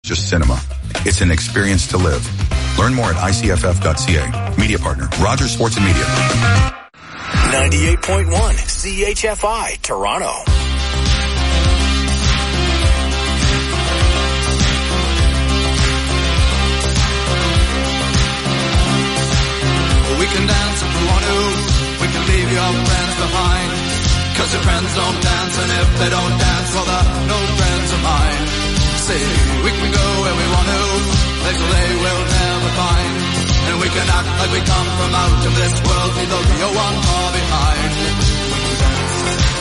just cinema. It's an experience to live. Learn more at icff.ca. Media partner, Rogers Sports and Media. 98.1 CHFI, Toronto. We can dance if we want to. We can leave your friends behind. 'Cause your friends don't dance, and if they don't dance, well, they're no friends of mine. See, we can go where we want to, places they will never find. And we can act like we come from out of this world, leave the real one far behind. We can dance.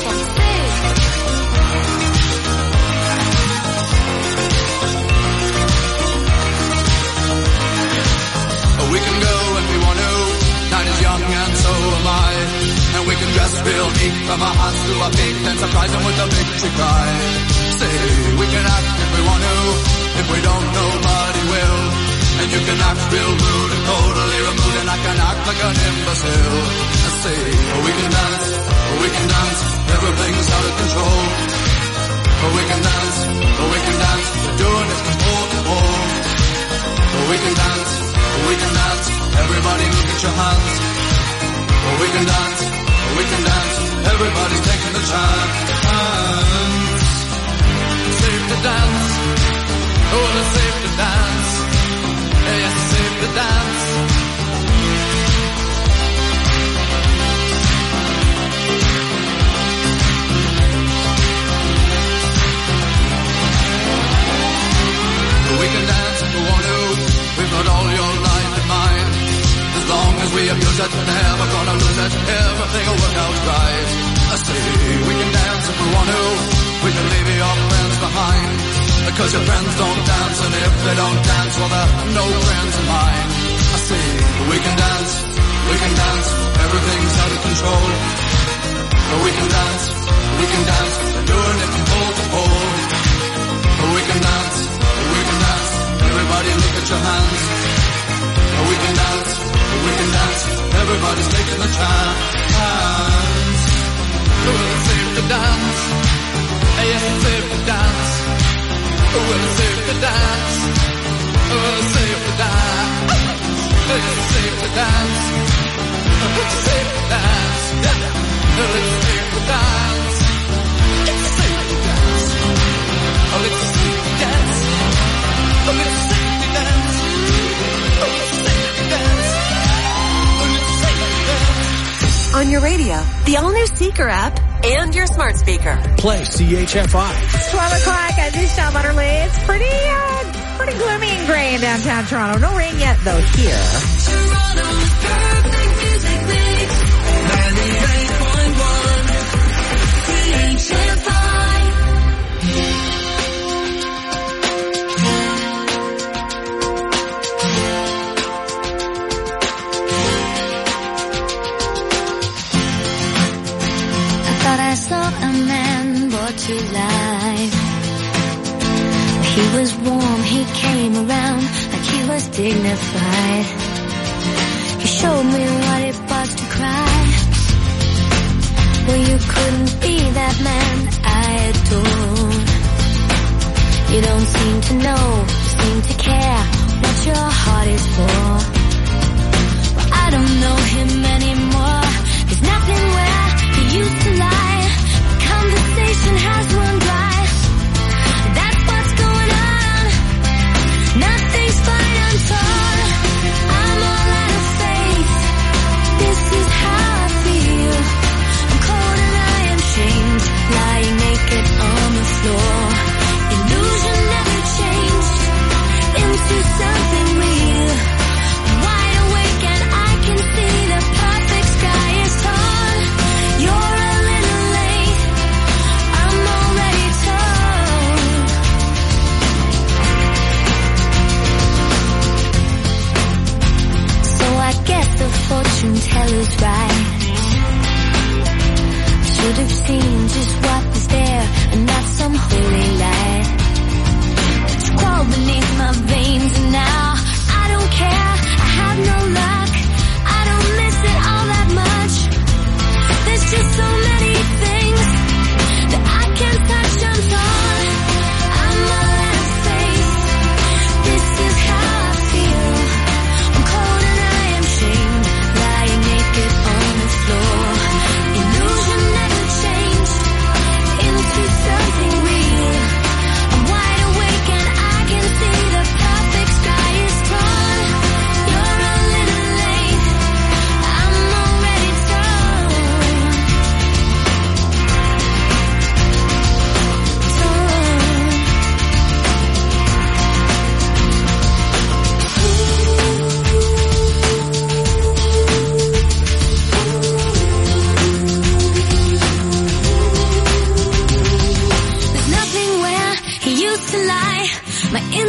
We can go if we want to. Night is young and so am I. And we can dress real neat from our hearts to our feet and surprise them with a victory cry. Say, we can act if we want to. If we don't, nobody will. And you can act real rude and totally removed, and I can act like an imbecile. I say, we can dance, everything's out of control. We can dance, we're doing it from pole to pole. We can dance, everybody look at your hands. We can dance, everybody's taking the chance. Safe to dance, oh, it's safe to dance. Yes, it's safe to dance. We can dance if we want to. We've got all your life in mind. As long as we abuse it, never gonna lose it. Everything will work out right. I say we can dance if we want to. We can leave your friends behind. Because your friends don't dance, and if they don't dance, well, they're no friends of mine. I say we can dance, everything's out of control. We can dance, we're doing it from pole to pole. We can dance, everybody look at your hands. We can dance, everybody's taking the chance. Well, it's safe to dance, yes, it's safe to dance. Well, it's safe to dance, well, it's safe to dance. It's safe to dance, it's safe to dance. Well, it's safe to dance, it's safe to dance. Oh, it's safe to dance, oh, it's safe to dance. Oh, it's safe to dance, oh, it's safe to dance. On your radio, the all-new Seeker app, and your smart speaker. Play CHFI. It's 12 o'clock. This is Sean Butterly. It's pretty gloomy and gray in downtown Toronto. No rain yet, though, here. Toronto's perfect music mix. 98.1 CHFI. I saw a man brought to life. He was warm, he came around like he was dignified. He showed me what it was to cry. Well, you couldn't be that man I adore. You don't seem to know, seem to care what your heart is for. Well, I don't know him anymore. There's nothing where he used to lie. Conversation has run dry. That's what's going on. Nothing's fine, I'm torn. I'm all out of faith. This is how I feel. I'm cold and I am shamed, lying naked on the floor. Illusion never changed into something real. I'm wide awake and I can see the perfect sky is torn. You're a little late, I'm already told. So I guess the fortune teller's right. Should have seen just what was there and not some holy light. It's crawled beneath my veins and now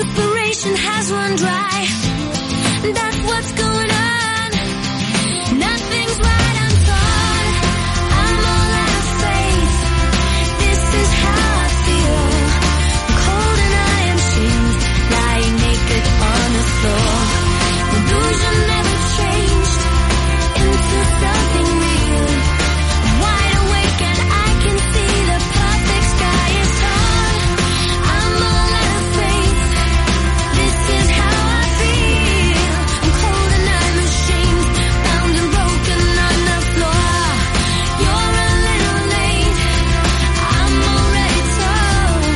Desperation has run dry. That's what's going on. Nothing's right, I'm gone. I'm all out of faith. This is how I feel. I'm cold and I am shamed, lying naked on the floor. Illusion never changed into something real. I'm wide awake and I can see the perfect sky is on. I'm all out of faith. This is how I feel. I'm cold and I'm ashamed, bound and broken on the floor. You're a little late. I'm already torn.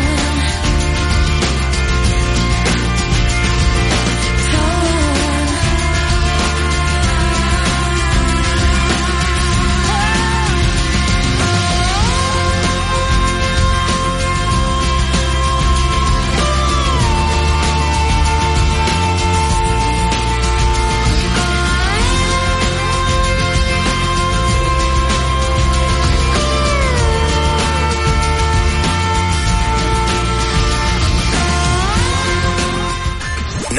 .1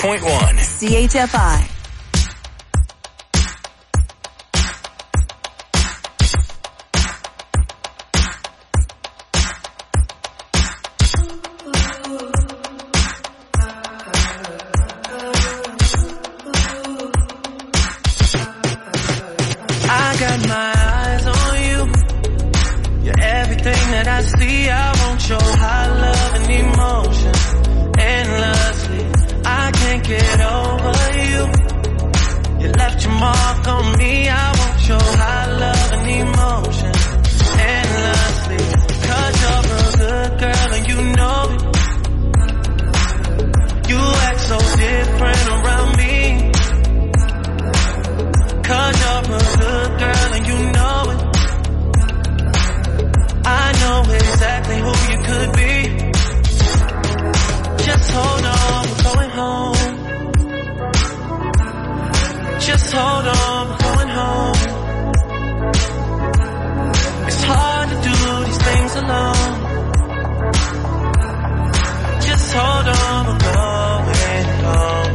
CHFI. I got my eyes on you. You're everything that I see. I want your high love and emotion endlessly. I can't get over you. You left your mark on me. I want your high love and emotion endlessly. 'Cause you're a good girl and you know it. You act so different around me. 'Cause you're a good girl and you know it. I know exactly who you could be. Just hold on, we're going home. Just hold on, we're going home. It's hard to do these things alone. Just hold on, we're going home.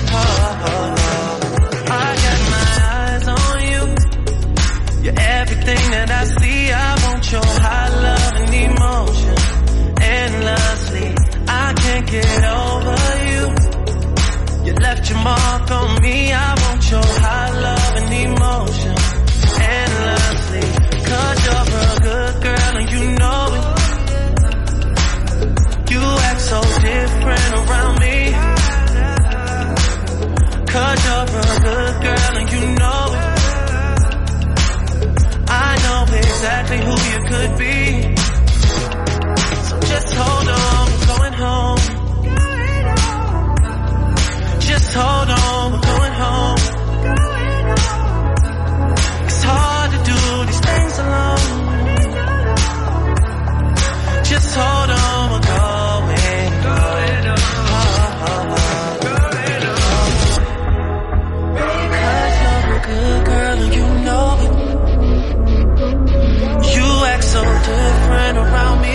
I got my eyes on you. You're everything that I see. I want your high love and emotion endlessly. I can't get over you. You left your mark on me. I want your high love and emotion endlessly. 'Cause you're a good girl and you know it. You act so different around me. 'Cause you're a good girl and you know it. I know exactly who you could be. So just hold on, we're going home. Just hold on, we're going home. It's hard to do these things alone. Just hold on, we're going home. 'Cause you're a good girl and you know it. You act so different around me.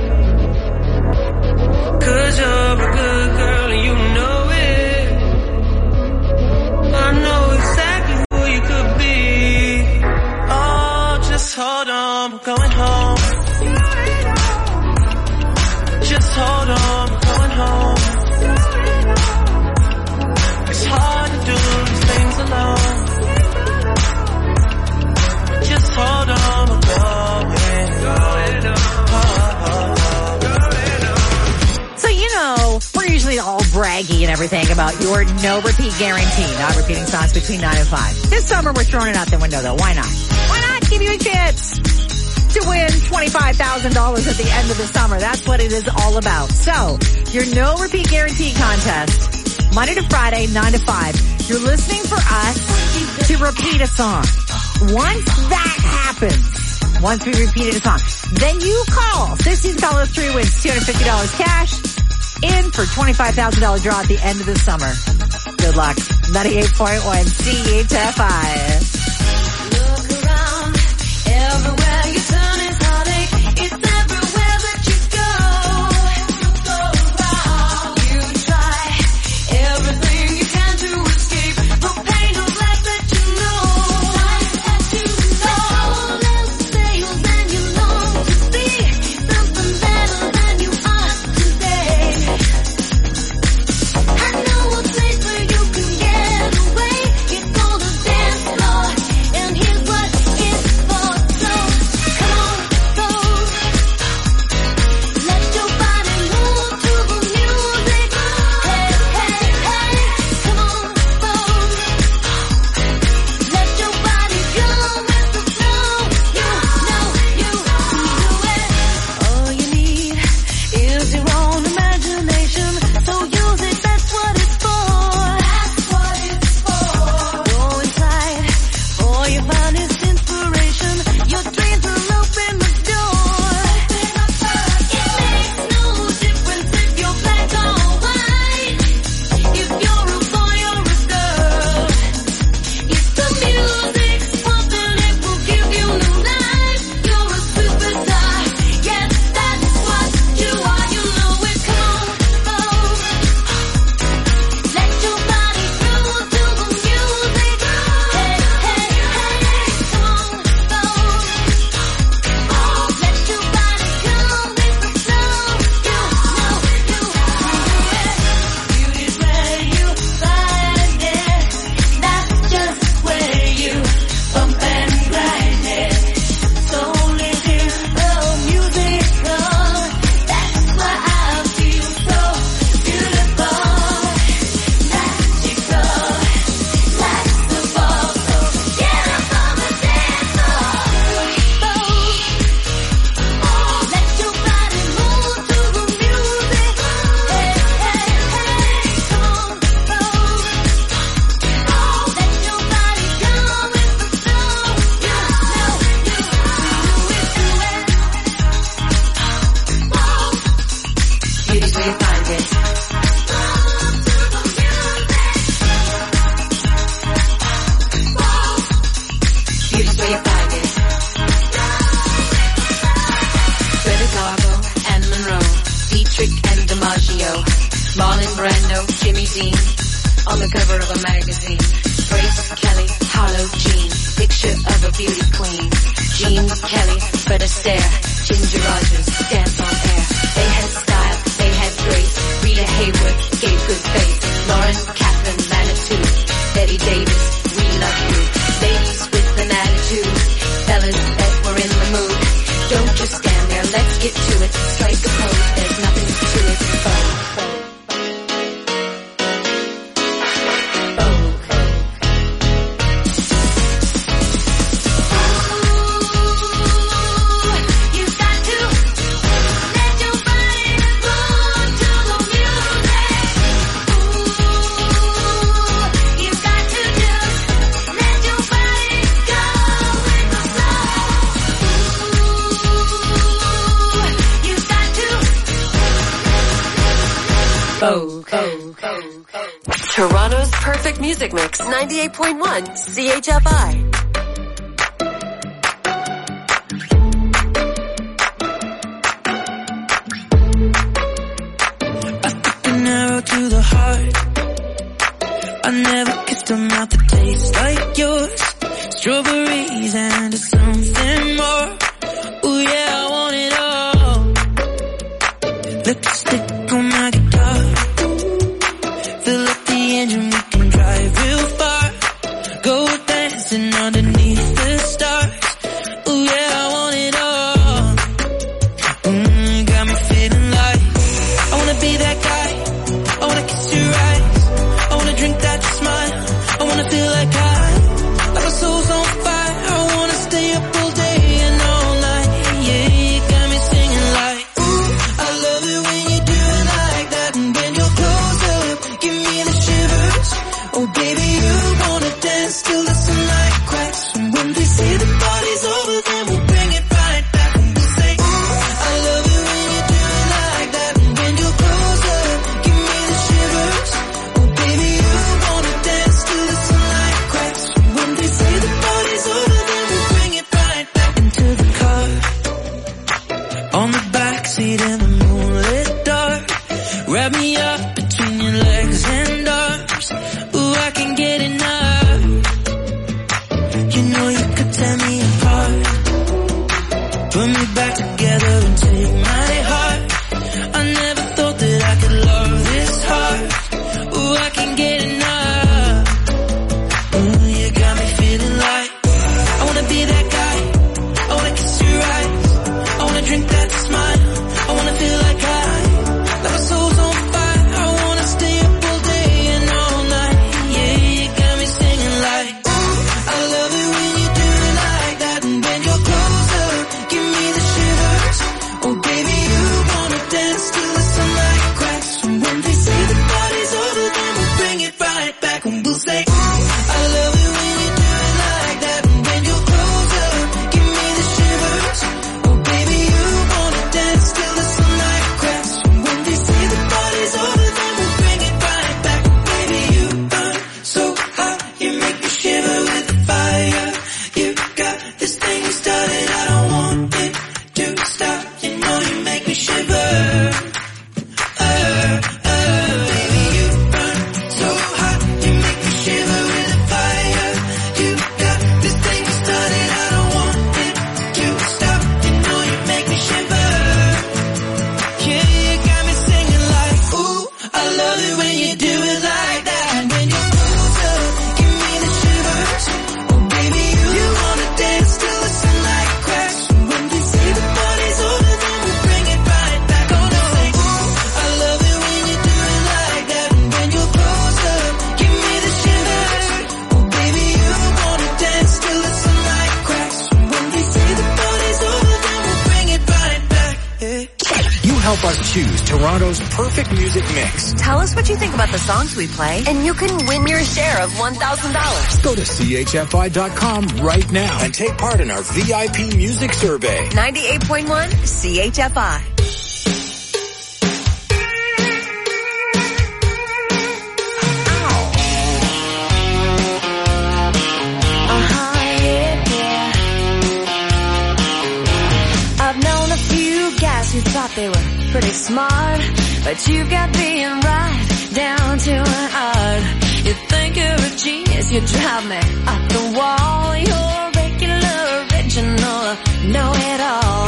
'Cause you're a good girl and you know it. I know exactly who you could be. Oh, just hold on, we're going home. Just hold on, we're going home. It's hard to do these things alone. Just hold on, we're going home. So, you know, we're usually all braggy and everything about your no repeat guarantee, not repeating songs between 9 and 5. This summer we're throwing it out the window though. Why not? Why not give you a chance to win $25,000 at the end of the summer? That's what it is all about. So, your no repeat guarantee contest, Monday to Friday, 9 to 5. You're listening for us to repeat a song. Once that happens, once we repeated a song, then you call 16 callers, 3 wins, $250 cash in for $25,000 draw at the end of the summer. Good luck. 98.1 CHFI. Look around, everywhere you turn is heartache. It's everywhere that you go. You Brando, Jimmy Dean, on the cover of a magazine. Grace Kelly, Harlow Jean, picture of a beauty queen. Jean Kelly, Fred Astaire, Ginger Rogers, dance on air. They had style, they had grace. Rita Hayworth gave good face. Lauren Catherine Manitou, Betty Davis, we love you. Ladies with an attitude, fellas that were in the mood. Don't just stand there, let's get to it. Strike a pose, there's nothing to it. Toronto's perfect music mix, 98.1 CHFI. I took an arrow to the heart. I never kissed a mouth that tastes like yours. Strawberries and something more. Ooh yeah, I want it all. Lipstick on my guitar. Fill up the engine, we can drive real far. Go dancing underneath the stars. Ooh yeah, I want it all. Got me feeling like I wanna be that guy. I wanna kiss your eyes. I wanna drink that smile. I wanna feel like my soul's on fire. I wanna stay up all day and all night. Yeah, you got me singing like, ooh, I love it when you do it like that. And when you're close up, give me the shivers. Oh baby, you wanna dance till the sunlight cracks. And when they say the party's over, then we'll bring it right back. And we'll say, ooh, I love it when you do it like that. And when you're close up, give me the shivers. Oh baby, you wanna dance till the sunlight cracks. And when they say the party's over, then we'll bring it right back. Into the car, on the backseat in the moonlit dark. Wrap me up between your legs and arms. Ooh, I can get enough. You know you could tear me apart. Put me back together and take my heart. I never thought that I could love this hard. Ooh, I can get enough. Ooh, you got me feeling like I wanna be that guy. I wanna kiss your eyes. I wanna drink that smile. I wanna feel like my soul's on fire. I wanna stay up all day and all night. Yeah, you got me singing like, ooh, I love it when you do it like that. And when you're close up, give me the shivers. Oh baby, you wanna dance till the sunlight cracks. And when they say the party's over, then we'll bring it right back. And we'll say, ooh, I love it when you do it like that. And when you're close up, give me the shivers. Oh baby, you wanna dance till the sunlight cracks. And when they say the party's over, then we'll bring it right back. Baby, you burn so hot, you make me shiver with the fire. You got this thing you started, I don't want it to stop. You know you make me shiver. Baby, you burn so hot, you make me shiver with the fire. You got this thing you started, I don't want it to stop. You know you make me shiver. Yeah, you got me singing like, ooh, I love it when you do it like that. And when you're close up, give me the shivers. Oh baby, you wanna dance till the sunlight cracks. And when they say the party's over, then we'll bring it right back. Gonna say, ooh, I love it when you do it like that. And when you're close up, give me the shivers. Oh baby, you wanna dance till the sunlight cracks. And when they say the party's over, then we'll bring it right back. Yeah. You help us choose Toronto's perfect music mix. Tell us what you think about the songs we play, and you can win your share of $1,000. Go to CHFI.com right now and take part in our VIP music survey. 98.1 CHFI. I've known a few guys who thought they were pretty smart, but you've got being right You drive me up the wall. You're a regular, original, know-it-all.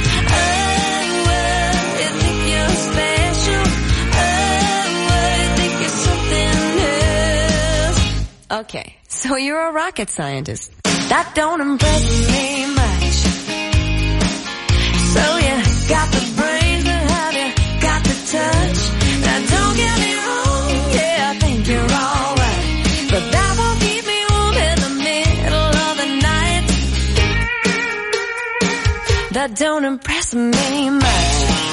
You think you're special. You think you're something else. Okay, so you're a rocket scientist. That don't impress me much. So you got the brains, but have you got the touch? Now don't get me wrong, yeah, I think you're alright, but that won't keep me warm in the middle of the night. That don't impress me much.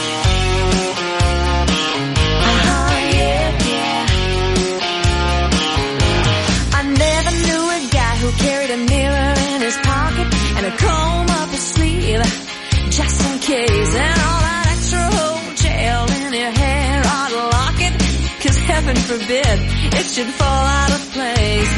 I never knew a guy who carried a mirror in his pocket and a comb up his sleeve, just in case, and all that extra hotel in your hair ought to lock it, 'cause heaven forbid it should fall out of place.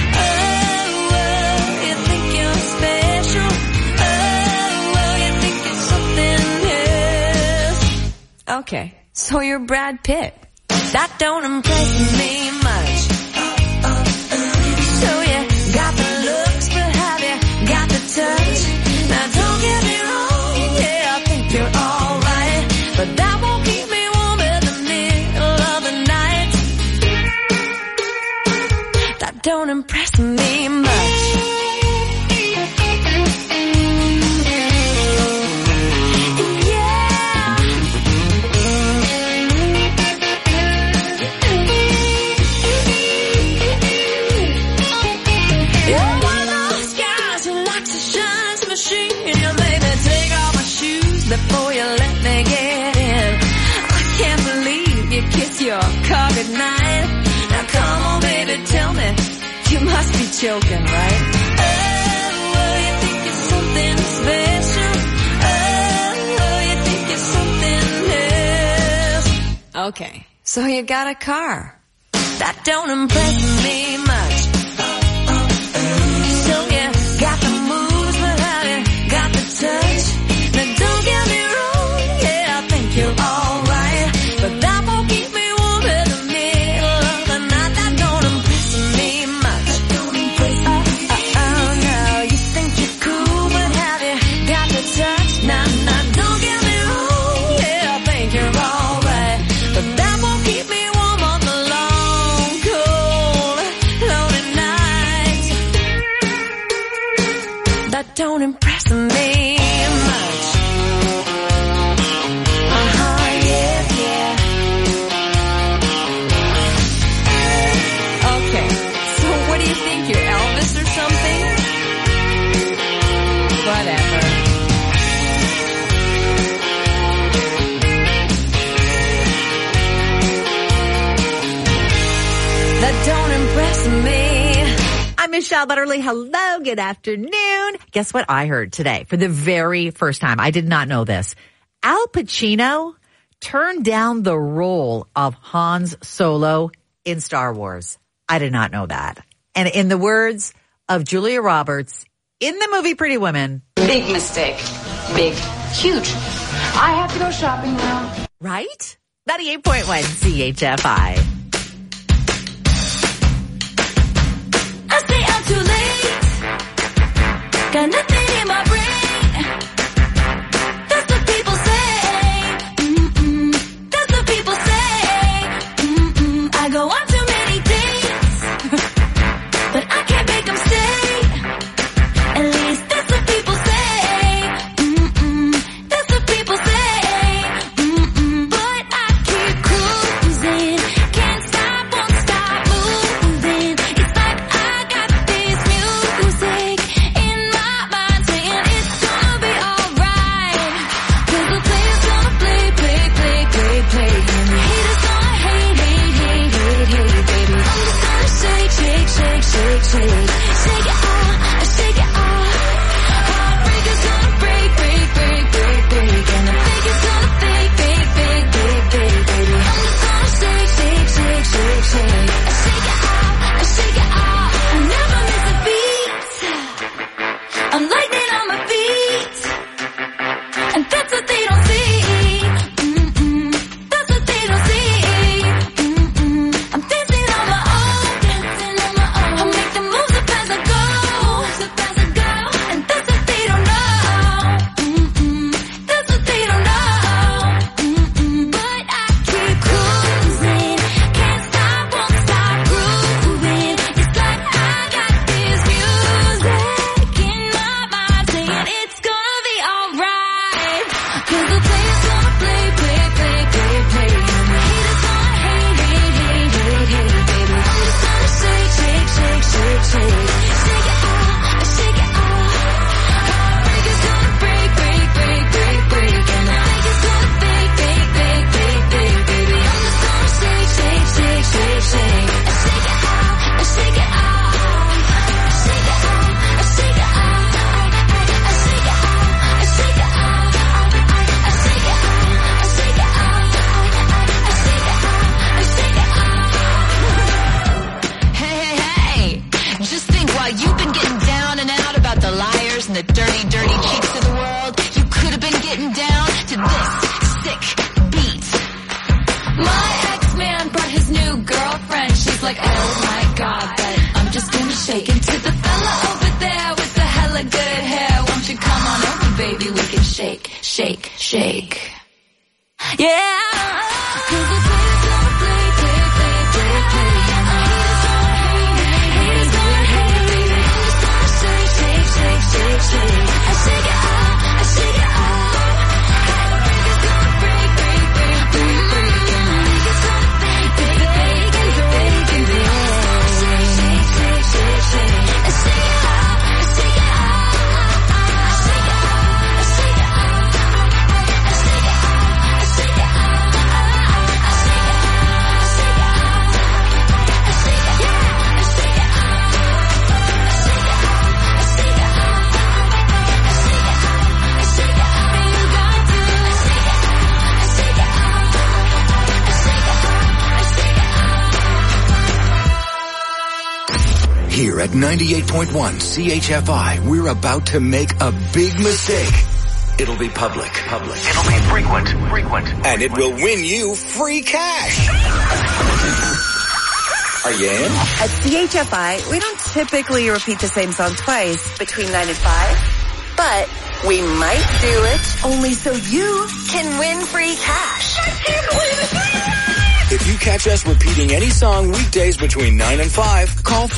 You think you're special. You think you're something else. Okay, so you're Brad Pitt. That don't impress me much. So you got the looks, but have you got the touch? Now don't get me wrong, yeah, I think you're alright, but that won't keep me warm in the middle of the night. That don't impress me much. You're one of those guys who likes to shine some machine. You made me take off my shoes before you let me get in. I can't believe you kiss your car goodnight. Now come on, baby, tell me, you must be joking, right? You think you're something special. You think you're something else. Okay, so you got a car. That don't impress me much. So you got the moves, but have you got the touch? Now don't get me wrong, yeah, I think you're alright, but that won't keep me warm in the middle of the night. That don't impress me much. No, you think you're cool, but have you got the touch? Now, don't get me wrong, yeah, I think you're alright, but that won't keep me warm on the long, cold, lonely nights. That don't impress me much. Yeah. Okay, so what do you think, you're Elvis or something? Whatever. That don't impress me. I'm Michelle Butterly. Hello, good afternoon. Guess what I heard today for the very first time? I did not know this. Al Pacino turned down the role of Han Solo in Star Wars. I did not know that. And in the words of Julia Roberts in the movie Pretty Women, big mistake. Big. Huge. I have to go shopping now. Right? 98.1 CHFI. I say I'm too late. Got nothing in my brain. That's what people say. That's what people say. I go on too many dates, but I can't make them stay. At least that's what people say. That's what people say. But I keep cruising. Can't stop, won't stop moving. It's like I got this music in my mind saying it's gonna be alright. 'Cause the player's gonna play. And the haters gonna hate. dirty, dirty cheeks to the world, you could have been getting down to this sick beat. My ex-man brought his new girlfriend. She's like, oh my God, but I'm just gonna shake it to the fella over there with the hella good hair. Won't you come on over, baby? We can shake, shake, shake. Yeah. Here at 98.1 CHFI, we're about to make a big mistake. It'll be public. It'll be frequent. And it will win you free cash. Are you in? At CHFI, we don't typically repeat the same song twice between 9 and 5, but we might do it only so you can win free cash. If you catch us repeating any song weekdays between 9 and 5, call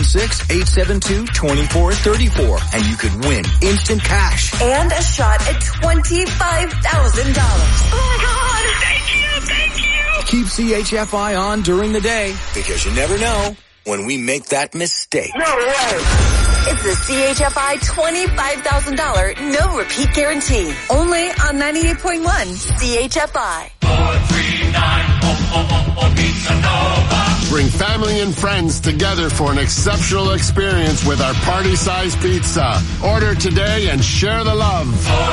416-872-2434 and you could win instant cash. And a shot at $25,000. Oh my God! Thank you! Keep CHFI on during the day because you never know when we make that mistake. No way! It's the CHFI $25,000 no repeat guarantee. Only on 98.1 CHFI. 439 Pizza Nova. Bring family and friends together for an exceptional experience with our party-sized pizza. Order today and share the love.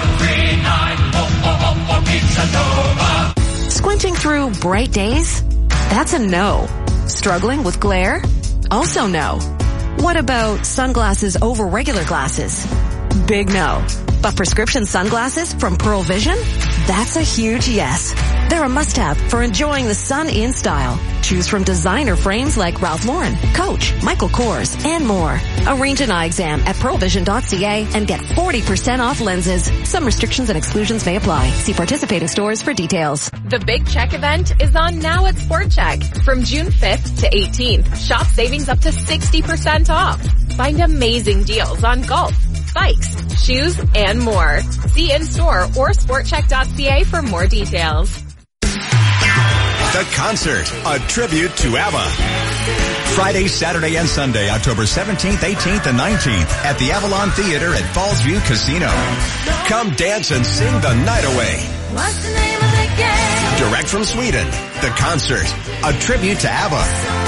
439 Pizza Nova. Squinting through bright days? That's a no. Struggling with glare? Also no. What about sunglasses over regular glasses? Big no. But prescription sunglasses from Pearl Vision? That's a huge yes. They're a must-have for enjoying the sun in style. Choose from designer frames like Ralph Lauren, Coach, Michael Kors, and more. Arrange an eye exam at pearlvision.ca and get 40% off lenses. Some restrictions and exclusions may apply. See participating stores for details. The Big Check event is on now at Sport Check. From June 5th to 18th, shop savings up to 60% off. Find amazing deals on golf, bikes, shoes, and more. See in-store or sportcheck.ca for more details. The Concert, a tribute to ABBA. Friday, Saturday, and Sunday, October 17th, 18th, and 19th at the Avalon Theater at Fallsview Casino. Come dance and sing the night away. What's the name of the game? Direct from Sweden, The Concert, a tribute to ABBA.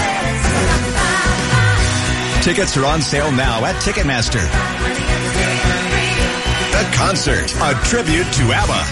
Tickets are on sale now at Ticketmaster. The Concert, a tribute to ABBA.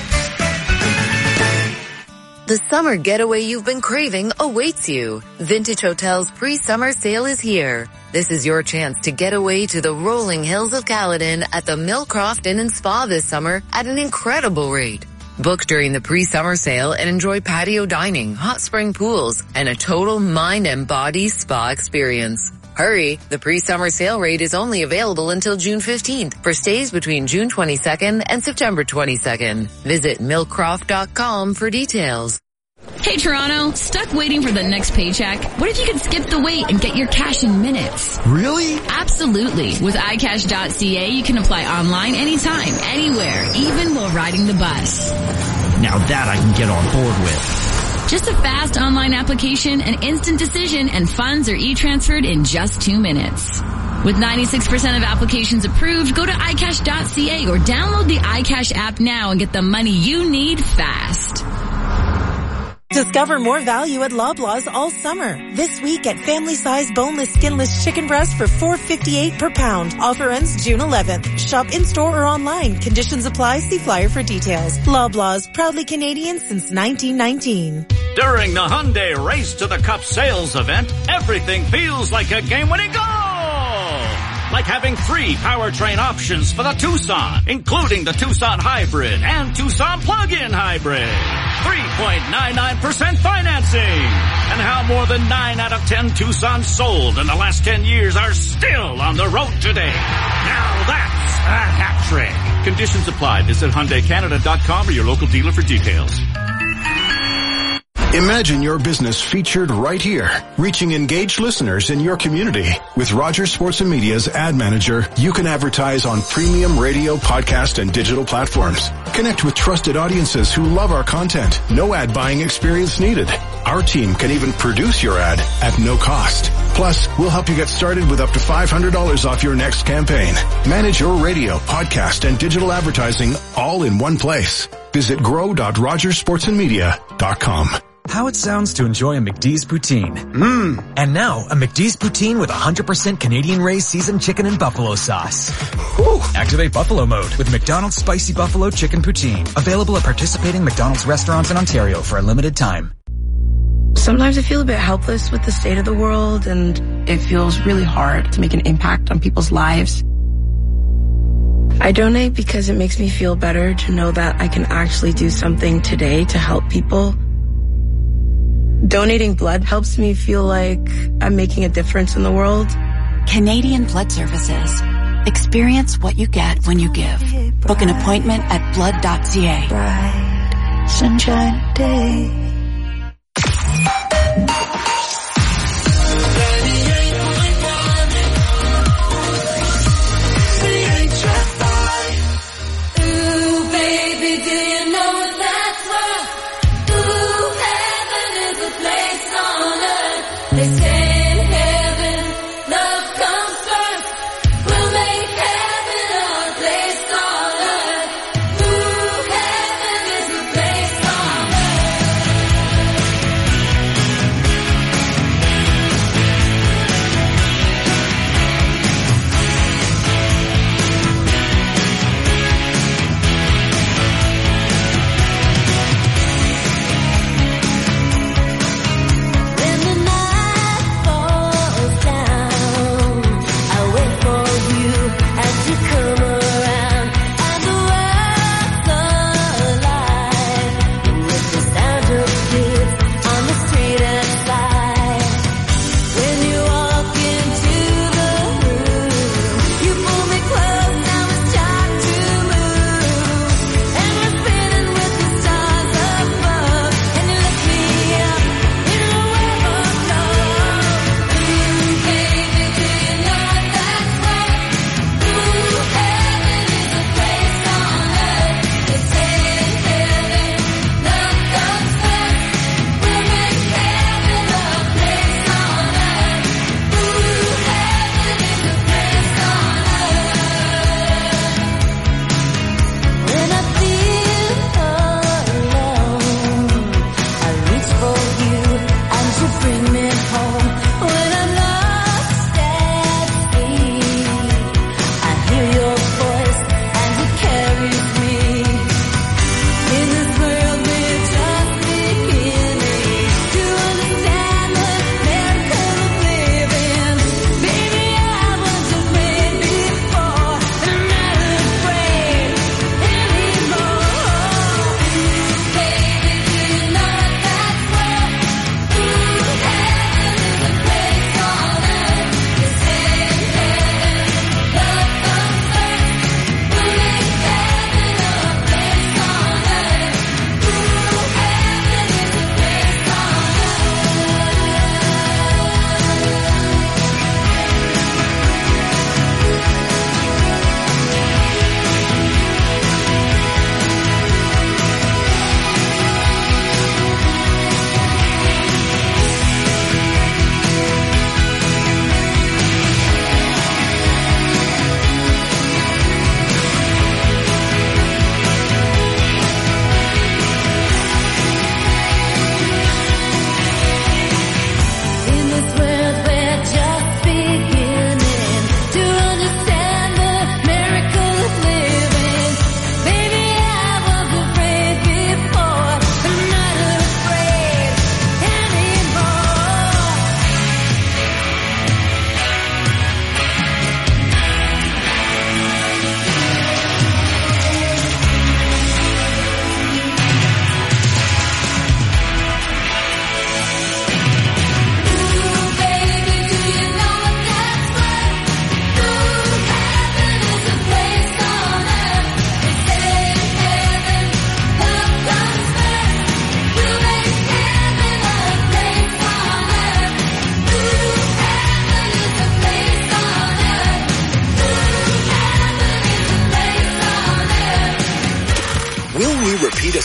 The summer getaway you've been craving awaits you. Vintage Hotel's pre-summer sale is here. This is your chance to get away to the rolling hills of Caledon at the Millcroft Inn and Spa this summer at an incredible rate. Book during the pre-summer sale and enjoy patio dining, hot spring pools, and a total mind and body spa experience. Hurry, the pre-summer sale rate is only available until June 15th for stays between June 22nd and September 22nd. Visit millcroft.com for details. Hey Toronto, stuck waiting for the next paycheck? What if you could skip the wait and get your cash in minutes? Really? Absolutely. With iCash.ca, you can apply online anytime, anywhere, even while riding the bus. Now that I can get on board with. Just a fast online application, an instant decision, and funds are e-transferred in just 2 minutes. With 96% of applications approved, go to iCash.ca or download the iCash app now and get the money you need fast. Discover more value at Loblaws all summer. This week at family-size boneless, skinless chicken breast for $4.58 per pound. Offer ends June 11th. Shop in-store or online. Conditions apply. See flyer for details. Loblaws, proudly Canadian since 1919. During the Hyundai Race to the Cup sales event, everything feels like a game-winning goal. like having 3 powertrain options for the Tucson, including the Tucson Hybrid and Tucson Plug-in Hybrid. 3.99% financing. And how more than 9 out of 10 Tucsons sold in the last 10 years are still on the road today. Now that's a hat trick. Conditions apply. Visit HyundaiCanada.com or your local dealer for details. Imagine your business featured right here, reaching engaged listeners in your community. With Rogers Sports and Media's Ad Manager, you can advertise on premium radio, podcast, and digital platforms. Connect with trusted audiences who love our content. No ad buying experience needed. Our team can even produce your ad at no cost. Plus, we'll help you get started with up to $500 off your next campaign. Manage your radio, podcast, and digital advertising all in one place. Visit grow.rogersportsandmedia.com. How it sounds to enjoy a McD's Poutine. And now, a McD's Poutine with 100% Canadian-raised seasoned chicken and buffalo sauce. Whew. Activate Buffalo Mode with McDonald's Spicy Buffalo Chicken Poutine. Available at participating McDonald's restaurants in Ontario for a limited time. Sometimes I feel a bit helpless with the state of the world, and it feels really hard to make an impact on people's lives. I donate because it makes me feel better to know that I can actually do something today to help people. Donating blood helps me feel like I'm making a difference in the world. Canadian Blood Services. Experience what you get when you give. Book an appointment at blood.ca. Bright sunshine day.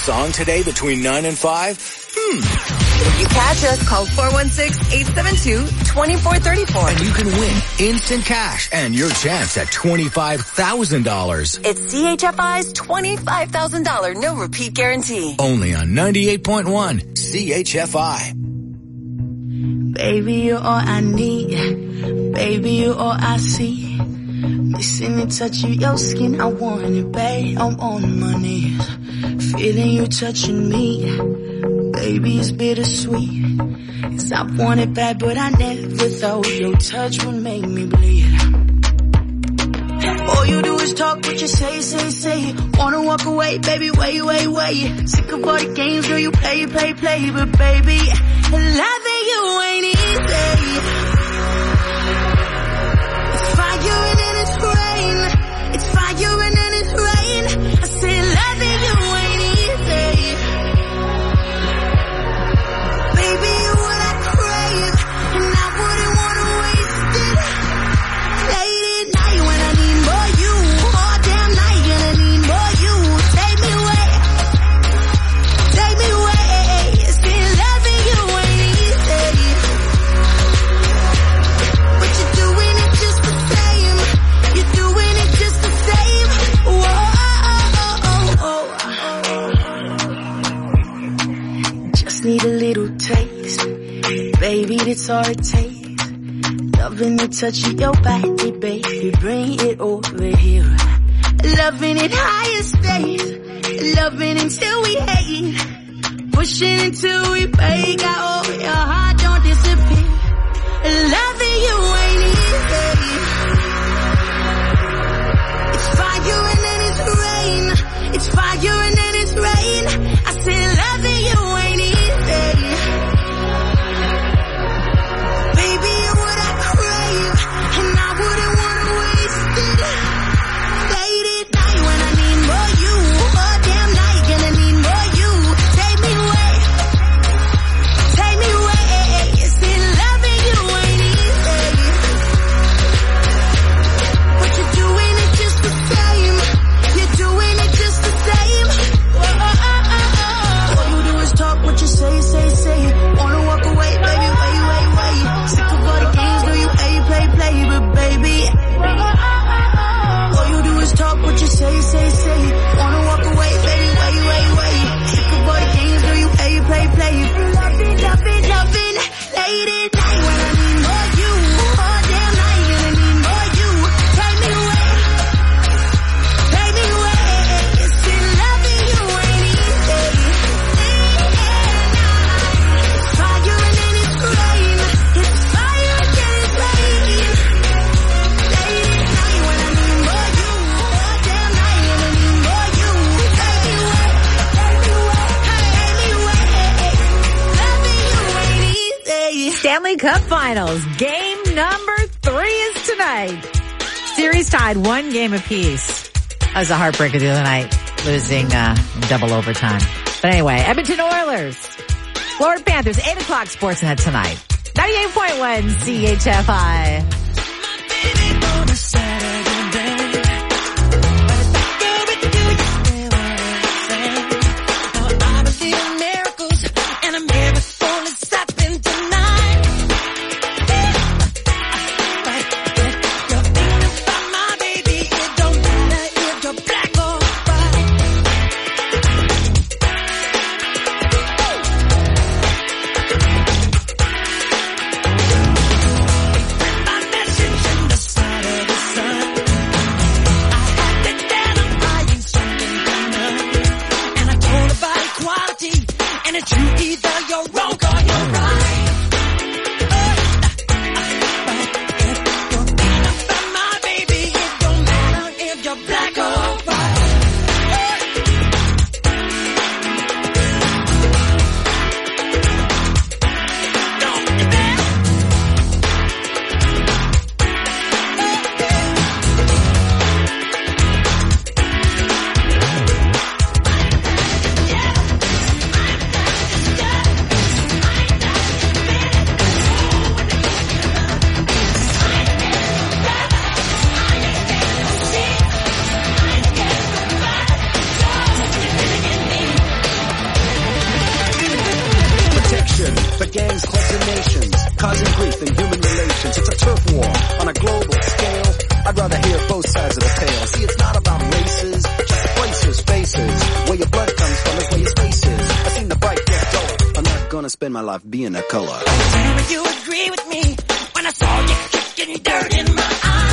song today between 9 and 5? If you catch us, call 416-872-2434. And you can win instant cash and your chance at $25,000. It's CHFI's $25,000 no repeat guarantee. Only on 98.1 CHFI. Baby, you're all I need. Baby, you're all I see. Missing the touch of your skin, I want it, babe. I'm on my knees, feeling you touching me. Baby, it's bittersweet, 'cause I want it bad, but I never thought your touch would make me bleed. All you do is talk, what you say. Wanna walk away, baby, wait. Sick of all the games, girl, you play. But baby, loving you ain't easy. It's fire and then it's rain. It's fire and then it's rain. I say loving you ain't easy. Baby, you're what I crave, and I wouldn't wanna waste it. Late at night when I need more you, all damn night and I need more you. Take me away. Say loving you ain't easy, but you're doing it just the same. You're doing it just the same. Whoa. Just need a little taste, baby, that's all it takes. Loving the touch of your body, baby, bring it over here. Loving it higher stays, loving until we hate, pushing until we break out. Oh, your heart don't disappear. Loving you ain't easy. It's fire and then it's rain. It's fire and then it's rain. I say loving you ain't easy. Baby, you're what I crave, and I wouldn't wanna waste it. Late at night when I need more you, all damn night and I need more you. Take me away. Say loving you ain't easy, but you're doing it just the same. You're doing it just the same. All you do is talk, what you say. Wanna walk away, baby, wait. Sick of all the games, girl, you play. But baby, all you do is talk, what you say. Wanna walk away, baby, wait. Sick of all the games, girl, you play. Loving, late at night when I need more you, all damn night and I need more you. Take me away. Say loving you ain't easy. It's fire and then it's rain. It's fire and then it's rain. Late at night when I need more you, all damn night and I need more you. Take me away. Loving you ain't easy. Stanley Cup Finals. Game number 3 is tonight. Series tied 1 game apiece. That was a heartbreaker the other night, losing double overtime. But anyway, Edmonton Oilers, Florida Panthers, 8 o'clock Sportsnet tonight. 98.1 CHFI. Sun. nations. It's a turf war on a global scale. I'd rather hear both sides of the tale. See, it's not about races, just places, faces. Where your blood comes from is where your space is. I've seen the bright get duller. I'm not gonna spend my life being a color. Tell me you agree with me when I saw you kicking dirt in my eye.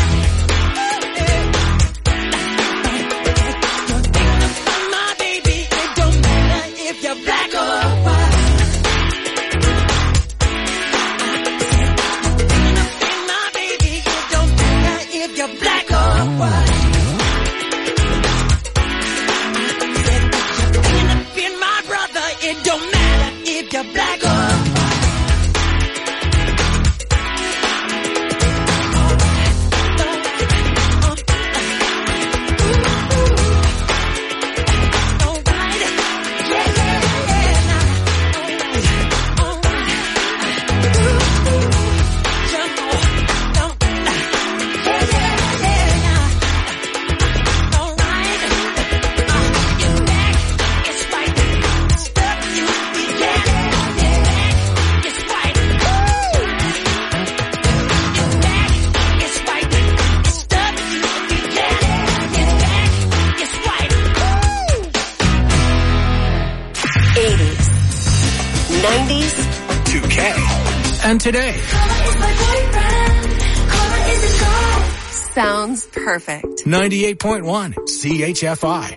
My baby, it don't matter if you're black or white. My baby, it don't matter if you're black or white. My brother, it don't matter if you're black or white. And today. Sounds perfect. 98.1 CHFI.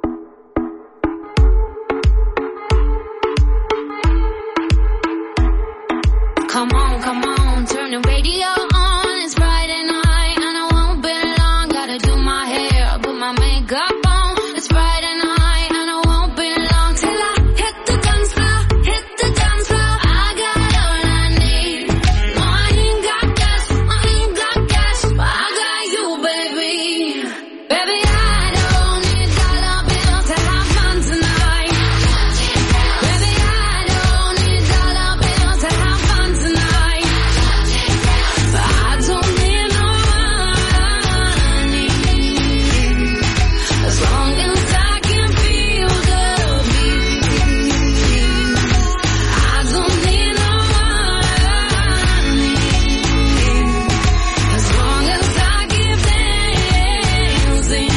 Come on, turn the radio on. It's Friday night and I won't be long. Gotta do my hair, put my makeup on. It's Friday night and I won't be long till I hit the dance floor, hit the dance floor. I got all I need. No, I ain't got cash, but I got you, baby. Baby, I don't need dollar bills to have fun tonight. Baby, I don't need dollar bills to have fun tonight. But I don't need no money as long as I can feel the beat. I don't need no money as long as I keep dancing.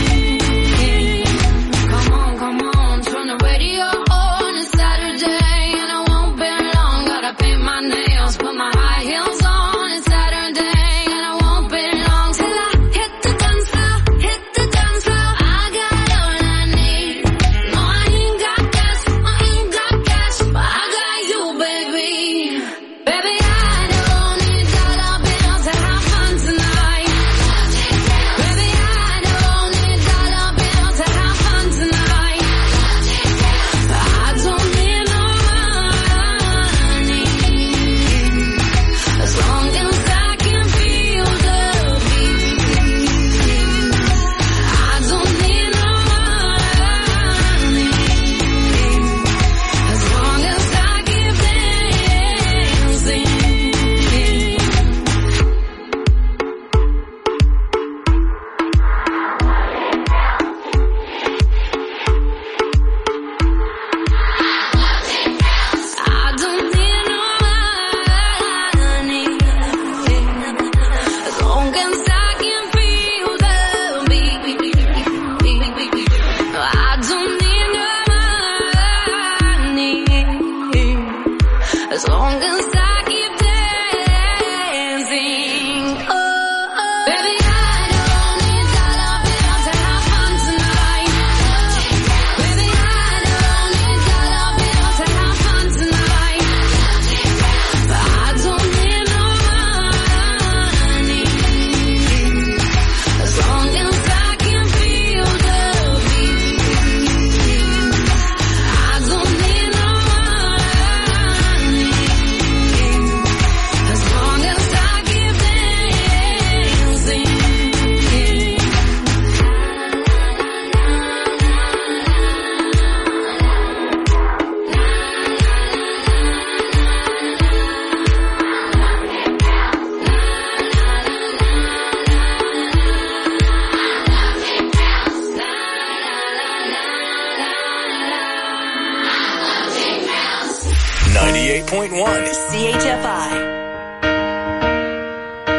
Come on, turn the radio on. It's Saturday and I won't be long. Gotta paint my nails, put my high heels on. It's Saturday and I won't be long till I hit the dance floor, hit the dance floor. I got all I need. No, I ain't got cash, but I got you, baby. Baby, I don't need dollar bills to have fun tonight. Baby, I don't need dollar bills to have fun tonight. But I don't need no money as long as I can feel the beat. I don't need no money as long as I keep dancing. I don't need no money as long as I can feel the beat. I don't need no money as long as I keep dancing. Baby, I don't need dollar bills to have fun tonight. Baby, I don't need dollar bills to have fun tonight. But I don't need no money as long as I can feel the beat. I don't need no money as long as I keep dancing. 98.1 CHFI.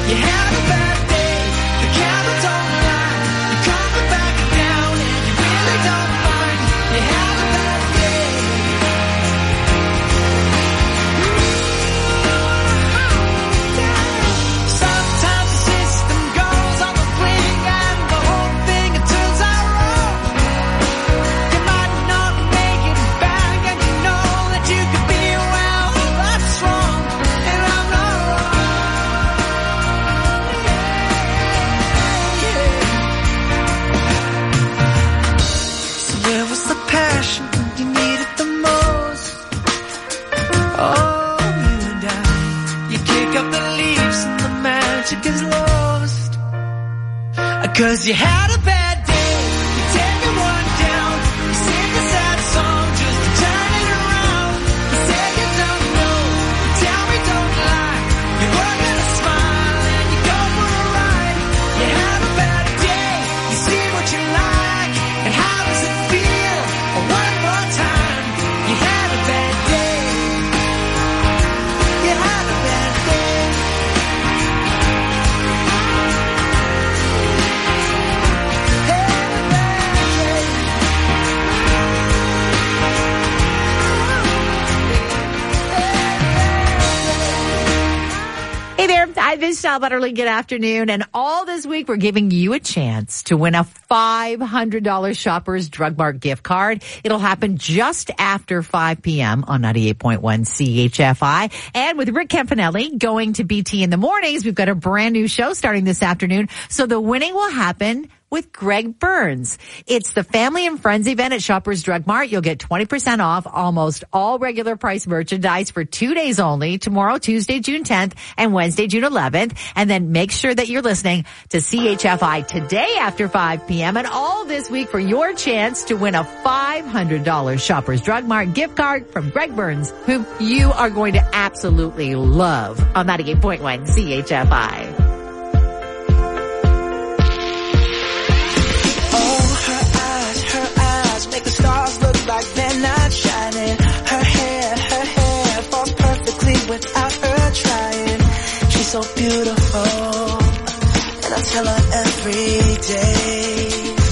You had a bad day, the camera don't lie. You come back down and you really don't mind. You had a bad day. Sometimes the system goes on the blink and the whole thing it turns out wrong. You might not make it back and you know that you could be well. That's wrong and I'm not wrong. So where was the passion when you needed the most? Oh, you and I, you kick up the leaves and the magic is lost. 'Cause you had a bad day, you take one down, you sing a sad song just to turn it around. You say you don't know, you tell me don't lie. You work at a smile and you go for a ride. You had a bad day, you see what you like, and how does it feel? One more time, you had a bad day. You had a bad day. Hey there, I'm Michelle Butterly. Good afternoon. And all this week, we're giving you a chance to win a $500 Shoppers Drug Mart gift card. It'll happen just after 5 p.m. on 98.1 CHFI. And with Rick Campanelli going to BT in the mornings, we've got a brand new show starting this afternoon. So the winning will happen with Greg Burns. It's the Family and Friends event at Shoppers Drug Mart. You'll get 20% off almost all regular price merchandise for 2 days only, tomorrow, Tuesday, June 10th, and Wednesday, June 11th. And then make sure that you're listening to CHFI today after 5 p.m. and all this week for your chance to win a $500 Shoppers Drug Mart gift card from Greg Burns, who you are going to absolutely love on 98.1 CHFI. Make the stars look like they're not shining. Her hair falls perfectly without her trying. She's so beautiful, and I tell her every day.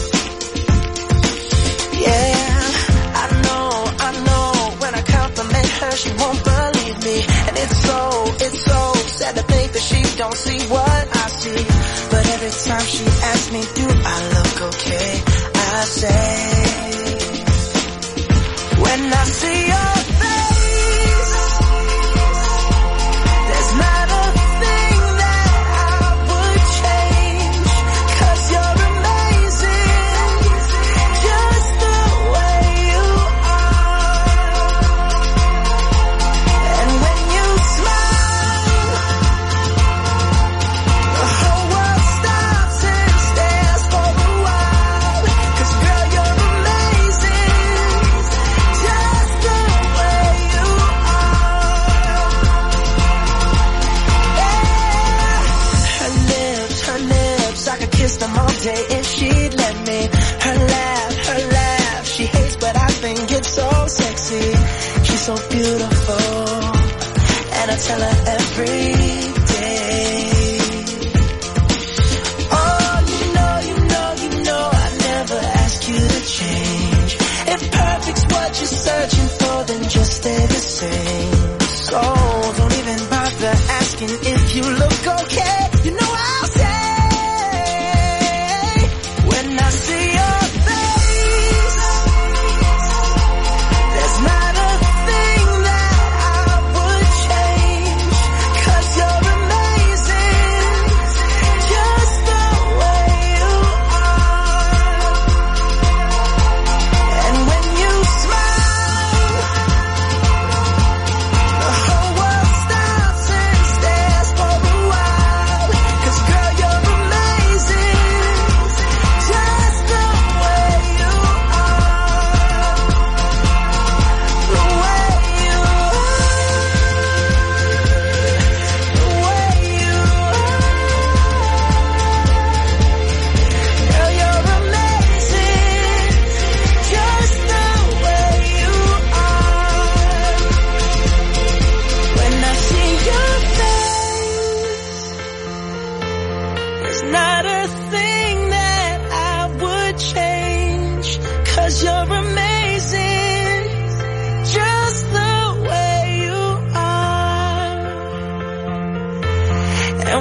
Yeah, I know, when I compliment her, she won't believe me. And it's so sad to think that she don't see what I see. But every time she asks me, do I look okay? I say, when I see your face, there's not a thing that I would change. 'Cause you're amazing, just the way you are. And when you smile, the whole world stops and stares for a while. 'Cause girl, you're amazing, just the way you are. Yeah. Her lips, I could kiss them all day if she'd let me. Her laugh, she hates but I think it's so sexy. She's so beautiful, and I tell her every day. Oh, you know, I never ask you to change. If perfect's what you're searching for, then just stay the same. So don't even bother asking if you look okay. You know I'll say, when I see your face, there's not a thing that I would change. 'Cause you're amazing, just the way you are. And when you smile, the whole world stops and stares for a while.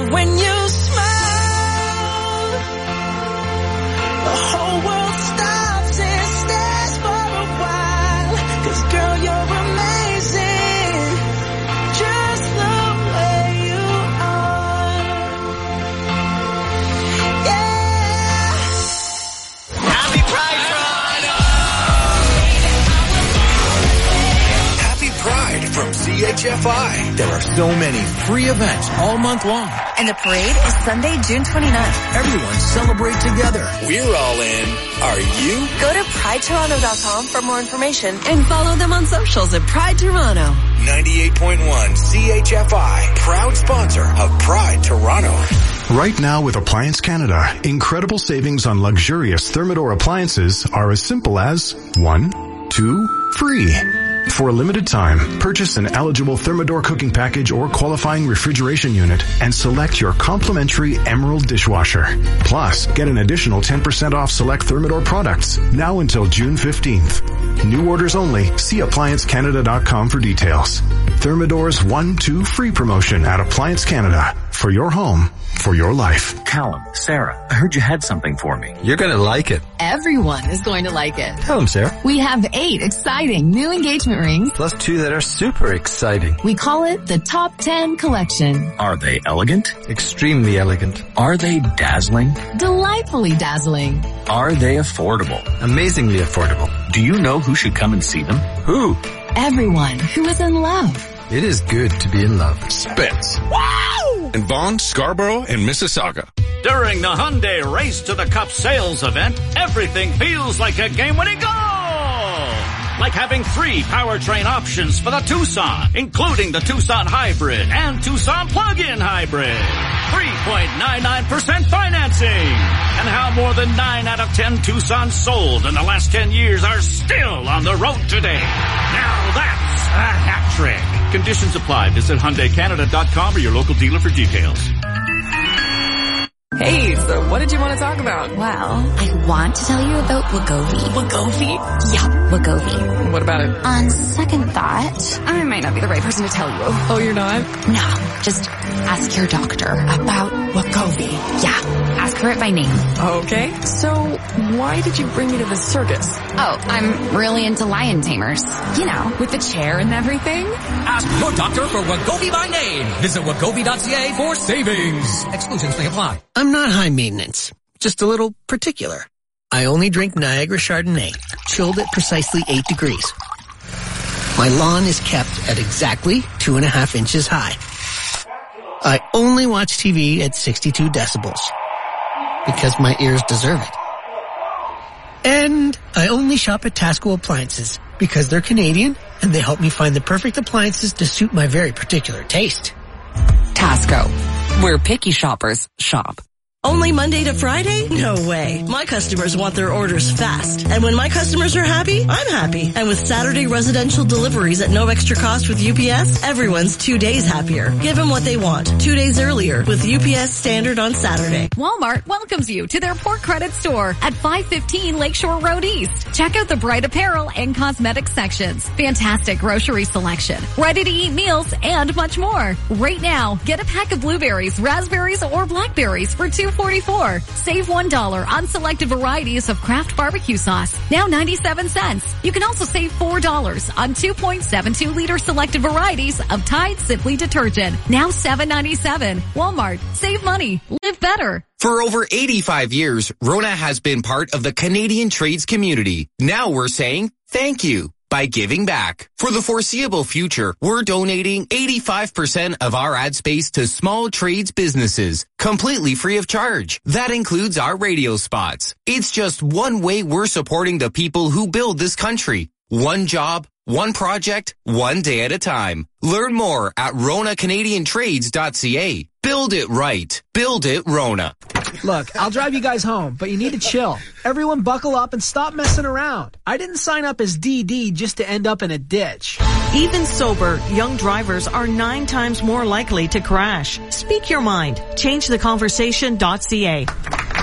But when you smile, the whole world stops and stares for a while. 'Cause girl, you're amazing, just the way you are. Yeah. Happy Pride Friday! Happy Pride from CHFI. There are so many free events all month long. And the parade is Sunday, June 29th. Everyone celebrate together. We're all in. Are you? Go to PrideToronto.com for more information. And follow them on socials at Pride Toronto. 98.1 CHFI, proud sponsor of Pride Toronto. Right now with Appliance Canada, incredible savings on luxurious Thermador appliances are as simple as 1, 2, free. For a limited time, purchase an eligible Thermador cooking package or qualifying refrigeration unit and select your complimentary Emerald dishwasher. Plus, get an additional 10% off select Thermador products now until June 15th. New orders only. See ApplianceCanada.com for details. Thermador's 1-2 free promotion at Appliance Canada. For your home, for your life. Callum, Sarah, I heard you had something for me. You're gonna like it. Everyone is going to like it. Tell them, Sarah. We have 8 exciting new engagement rings. Plus 2 that are super exciting. We call it the Top 10 Collection. Are they elegant? Extremely elegant. Are they dazzling? Delightfully dazzling. Are they affordable? Amazingly affordable. Do you know who should come and see them? Who? Everyone who is in love. It is good to be in love. Spence. Wow! In Vaughan, Scarborough, and Mississauga. During the Hyundai Race to the Cup sales event, everything feels like a game-winning goal! Like having 3 powertrain options for the Tucson, including the Tucson Hybrid and Tucson Plug-in Hybrid. 3.99% financing. And how more than 9 out of 10 Tucsons sold in the last 10 years are still on the road today. Now that's a hat trick. Conditions apply. Visit HyundaiCanada.com or your local dealer for details. Hey, so what did you want to talk about? Well, I want to tell you about Wegovy. Wegovy? Yeah, Wegovy. What about it? On second thought, I might not be the right person to tell you. Oh, you're not? No, just ask your doctor about Wegovy. Yeah, ask her it by name. Okay, so why did you bring me to the circus? Oh, I'm really into lion tamers. You know, with the chair and everything? Ask your doctor for Wegovy by name. Visit Wegovy.ca for savings. Exclusions may apply. I'm not high maintenance, just a little particular. I only drink Niagara Chardonnay, chilled at precisely 8 degrees. My lawn is kept at exactly 2.5 inches high. I only watch TV at 62 decibels, because my ears deserve it. And I only shop at Tasco Appliances, because they're Canadian, and they help me find the perfect appliances to suit my very particular taste. Tasco, where picky shoppers shop. Only Monday to Friday? No way. My customers want their orders fast. And when my customers are happy, I'm happy. And with Saturday residential deliveries at no extra cost with UPS, everyone's 2 days happier. Give them what they want. 2 days earlier with UPS Standard on Saturday. Walmart welcomes you to their Port Credit store at 515 Lakeshore Road East. Check out the bright apparel and cosmetics sections. Fantastic grocery selection, ready-to-eat meals, and much more. Right now, get a pack of blueberries, raspberries, or blackberries for $2.44. Save $1 on selected varieties of Kraft barbecue sauce, now 97 cents. You can also save $4 on 2.72-liter selected varieties of Tide Simply detergent, now $7.97. Walmart, save money, live better. For over 85 years, Rona has been part of the Canadian trades community. Now we're saying thank you by giving back. For the foreseeable future, we're donating 85% of our ad space to small trades businesses, completely free of charge. That includes our radio spots. It's just one way we're supporting the people who build this country. One job, one project, one day at a time. Learn more at RonaCanadianTrades.ca. Build it right. Build it Rona. Look, I'll drive you guys home, but you need to chill. Everyone buckle up and stop messing around. I didn't sign up as DD just to end up in a ditch. Even sober, young drivers are 9 times more likely to crash. Speak your mind. ChangeTheConversation.ca.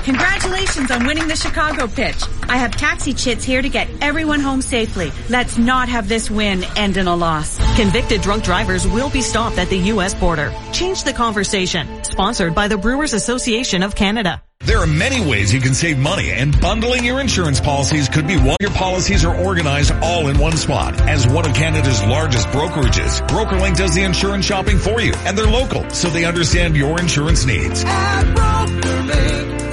Congratulations on winning the Chicago pitch. I have taxi chits here to get everyone home safely. Let's not have this win end in a loss. Convicted drunk drivers will be stopped at the U.S. border. Change the conversation. Sponsored by the Brewers Association of Canada. There are many ways you can save money, and bundling your insurance policies could be one. Your policies are organized all in one spot. As one of Canada's largest brokerages, BrokerLink does the insurance shopping for you, and they're local, so they understand your insurance needs. At BrokerLink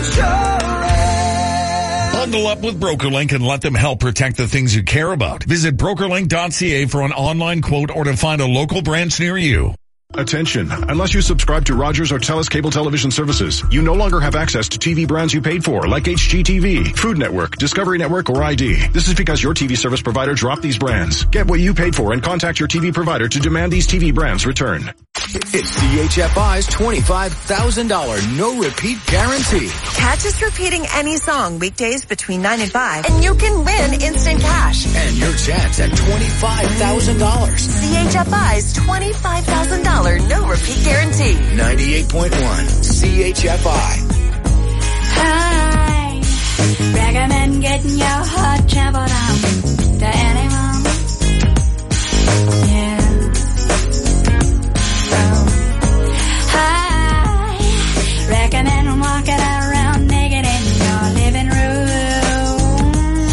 Insurance. Bundle up with BrokerLink and let them help protect the things you care about. Visit brokerlink.ca for an online quote or to find a local branch near you. Attention. Unless you subscribe to Rogers or TELUS cable television services, you no longer have access to TV brands you paid for, like HGTV, Food Network, Discovery Network, or ID. This is because your TV service provider dropped these brands. Get what you paid for and contact your TV provider to demand these TV brands return. It's CHFI's $25,000 no-repeat guarantee. Catch us repeating any song weekdays between 9 and 5, and you can win instant cash. And your chance at $25,000. CHFI's $25,000 no-repeat guarantee. 98.1 CHFI. Hi, recommend getting your heart traveled on to anyone. Yeah. Recommend walking around naked in your living room.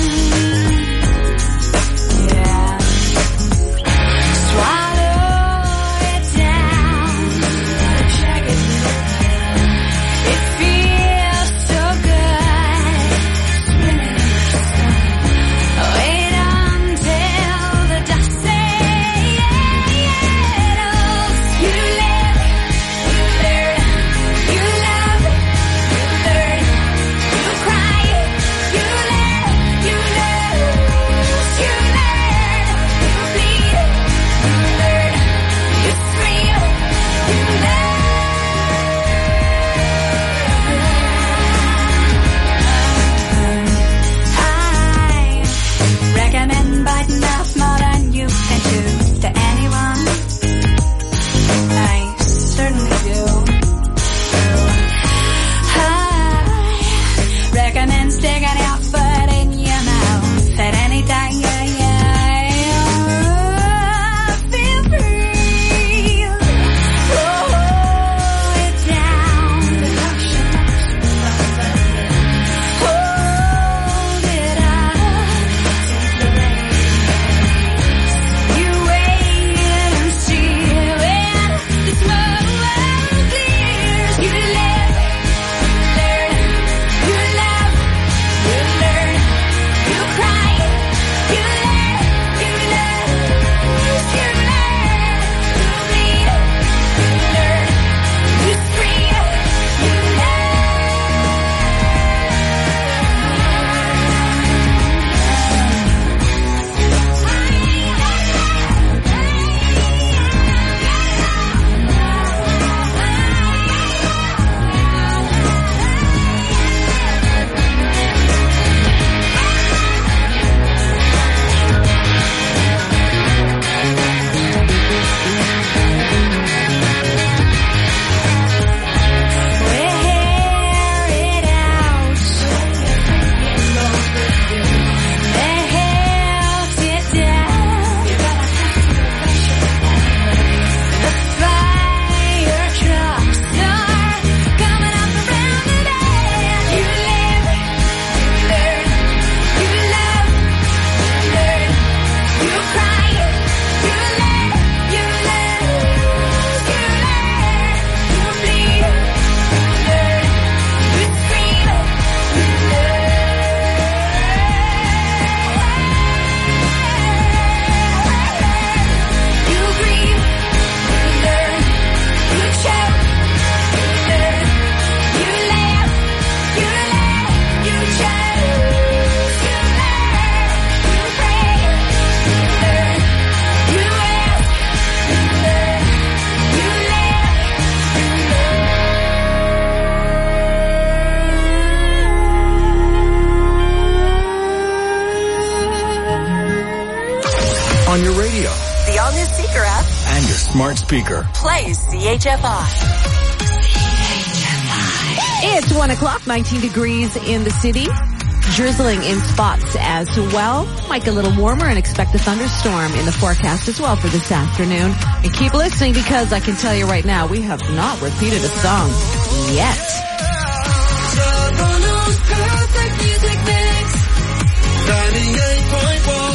Yeah. Swallow it down. Check it. It feels so good. Swimming in your sun. Wait until the dust settles. You live, you learn. You love, you learn, you cry, you laugh, you lose, you learn, you bleed, you learn, you scream, you learn. I recommend biting off more than you can chew to anyone. I certainly do. Recommend sticking your foot in your mouth at any time. Feel free. Roll it down. Hold it up. You wait and see when the smoke clears. You live, learn, you love, you learn, you cry, you learn, you lose, you learn, you bleed, you learn, you scream, you On your radio. The all-new Seeker app. And your smart speaker. Play CHFI. It's 1 o'clock, 19 degrees in the city. Drizzling in spots as well. Might get a little warmer and expect a thunderstorm in the forecast as well for this afternoon. And keep listening because I can tell you right now, we have not repeated a song yet. Perfect music mix 98.1